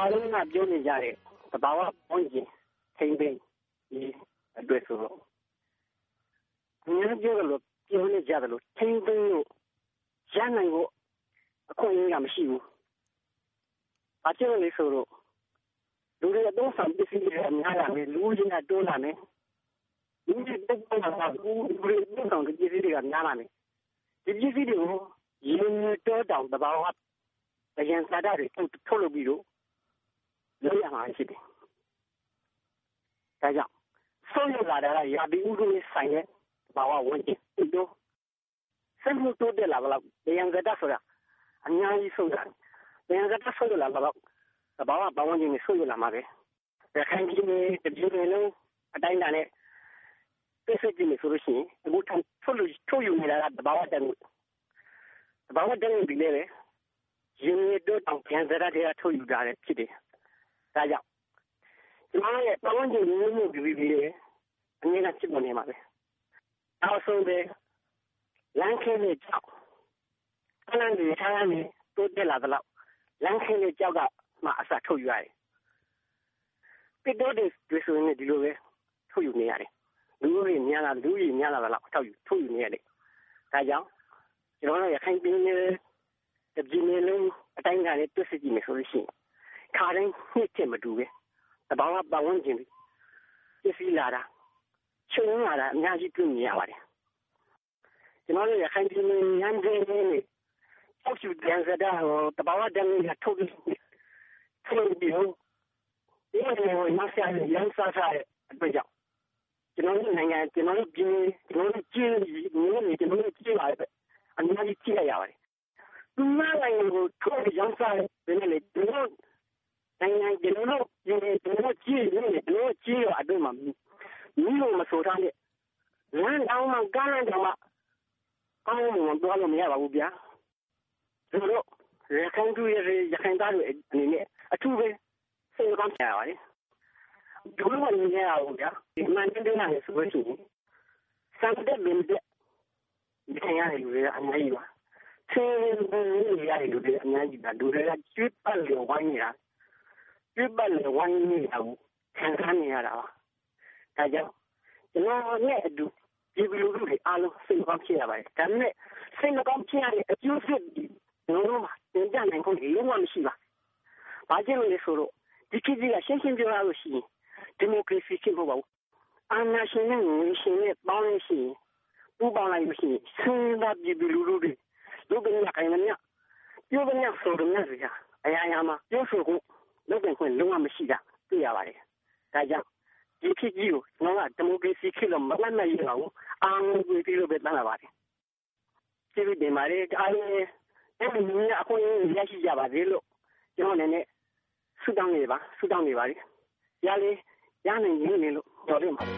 ဘာလုံးကပြောနေကြတဲ့တဘာဝပုံကျင်ထိမ့်သိမ်းဒီအတွက်ဆိုတော့အများပြောလို့ပြောနေကြတယ်လို့ထိမ့်သိမ်းလို့ရနိုင်ဖို့အခွင့်အရေးကမရှိဘူး။ဘာကြောင့်လဲဆိုတော့လူတွေအတော့ဆောင်ပစ္စည်းတွေအများလာမယ်လူကြီးကတိုးလာမယ်လူတွေတက်ပေါ်လာဘူးလူတွေတော့ဆောင်ပစ္စည်းတွေကများလာမယ်ဒီပစ္စည်းတွေကိုရင်းတော့တောင်တဘာဝအရင်စားတာတွေထုတ်လုပ်ပြီးတော့လုပ်ရမှာရှိတယ်။ဒါကြောင့်ဆုံးရလာတာရာဒီဥဒုရဲ့ဆိုင်ရဲ့ဘာဝဝင်ကျင်တို့စံမှုတိုးတက်လာတော့ဗျံကတာဆိုတာအများကြီးဆုံးတာဗျံကတာဆိုလာတော့ဘာဝဘာဝင်ကျင်နဲ့ဆိုရလာမှာပဲ။ဒါခိုင်ကြီးနဲ့တပြည့်လုံးအတိုင်းတာနဲ့ပြည့်စုံကြည့်နေဆိုလို့ရှိရင်အခုထုတ်ယူနေတာကဘာဝတန်ဘာဝတန်ပြီးလေရင်းတို့တောင်ဗျံကတာတွေကထုတ်ယူတာလည်းဖြစ်တယ်။ဒါကြောင့်ဒီမှာရဲ့ဘာဝင်ကျင်မျိုးပြီးပြီးအမြဲတမ်းဖြစ်ပေါ်နေမှာပဲ။နောက်ဆုံးပဲလမ်းခင်းနဲ့ကြောက်အနန္တရထားနေတိုးတက်လာတော့လမ်းခင်းနဲ့ကြောက်ကမှအစထုတ်ယူရတယ်။ပိတိုးတွေဆိုရင်ဒီလိုပဲထုတ်ယူနေရတယ်။လူကြီးများလာတော့ထုတ်ယူနေရတယ်။ဒါကြောင့်ကျွန်တော်တို့ရခိုင်ပြည်နယ်တပြည်နယ်လုံးအတိုင်းအတာနဲ့တွက်စစ်ကြည့်မယ်ဆိုလို့ရှိရင်ခါတိုင်းနှစ်ချက်မတူပဲ။တဘာဝပတ်ဝန်းကျင်ပြည့်စည်လာတာချုံလာတာအများကြီးတွေ့နေရပါတယ်။ကျွန်တော်တို့ရခိုင်ပြည်နယ်ရန်ကုန်နဲ့အောက်ကျပြန်စတာတဘာဝတန်ကြီးထုတ်ပြီးဒီလိုမဆရာရန်စားတဲ့အတွက်ကြောင့်ကျွန်တော်တို့နိုင်ငံကျွန်တော်တို့ပြည်ကျွန်တော်တို့ကြီးမျိုးတွေကျွန်တော်တို့ကြီးလာတဲ့အများကြီးကြည့်ရပါတယ်။ဒီမှာနိုင်ငံကိုထုတ်ရန်စားတဲ့နေလေကျွန်တော်နိုင်ငံကျွန်တော်တို့ကြီးနေတယ်ကျွန်တော်ကြီးရအတွင်းမှာမျိုးမဆိုထားတဲ့လမ်းတောင်မှကားလမ်းတောင်မှကောင်းမှတော့လို့မရပါဘူးဗျာ။ဒါတော့ရခိုင်သူရခိုင်သားတွေအနေနဲ့အထူးပဲစိတ်ကောင်းကြရပါတယ်။ဒုလိုနေရအောင်ဗျာ။ဒီမှန်တဲ့နေဆိုလို့ရှိရင်စံတဲ့မင်းတဲ့ဒီခရလူတွေအများကြီးပါ။ဆင်းရဲရတဲ့လူတွေအများကြီးပါ။လူတွေကကျွတ်ပတ်လို့ဝိုင်းနေတာ။ကျွတ်ပတ်လို့ဝိုင်းနေတာကိုခံစားနေရတာပါ။ဒါကြောင့်ကျွန်တော်နဲ့အတူဒီလိုလူတွေအားလုံးစိတ်ကောင်းဖြစ်ရပါတယ်။ဒါပေမဲ့စိတ်ကောင်းဖြစ်ရတဲ့အကျိုးဆက်ကျွန်တော်မှာသင်ကြားနိုင်ဖို့လုံးဝမရှိပါ။ဘာကြောင့်လဲဆိုတော့ဒီကိစ္စကရှင်းရှင်းပြောရလို့ရှိရင်ဒီမိုကရေစီဖြစ်ဖို့ပါဘူး။အာဏာရှင်နဲ့ငွေရှင်နဲ့ပေါင်းလို့ရှိရင်ပူပေါင်းလိုက်လို့ရှိရင်စဉ်းစားကြည့်ပြီးလူတွေလူတွေခိုင်နေမြပြောကြဆိုတော့များစရာအရာမှာပြောဆိုဖို့လုပ်တဲ့ခွင့်လုံးဝမရှိတာတွေ့ရပါတယ်။ဒါကြောင့်ဒီဖြစ်ကြီးကိုကျွန်တော်ကဒီမိုကရေစီခေတ်လို့မမှတ်နိုင်ရအောင်အာဏာကိုပြီးလို့ပဲတန်းလာပါတယ်။ဒီဒီမှာလေအားလုံးအဲ့ဒီမျိုးအခွင့်အရေးရရှိကြပါသေးလို့ကျွန်တော်လည်းဆူတောင်းနေပါလေ။ရနိုင်ရင်လည်းလို့ပြောရမှာ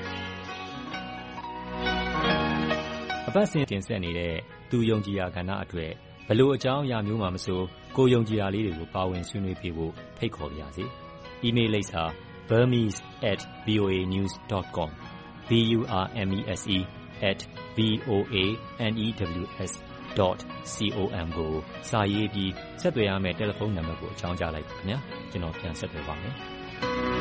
အပတ်စဉ်တင်ဆက်နေတဲ့သူယုံကြည်ရာကဏ္ဍအတွက်ဘလို့အကြောင်းအရာမျိုးမှမဆိုကိုယုံကြည်ရာလေးတွေကိုပါဝင်ဆွေးနွေးပြဖို့ဖိတ်ခေါ်ပါရစေ။ email လိပ်စာburmese@voanews.com burmese@voanews.com ကိုစာရေးပြီးဆက်သွယ်ရမယ့်တယ်လီဖုန်းနံပါတ်ကိုအကြောင်းကြားလိုက်ပါခင်ဗျာ။ကျွန်တော်ပြန်ဆက်သွယ်ပါမယ်။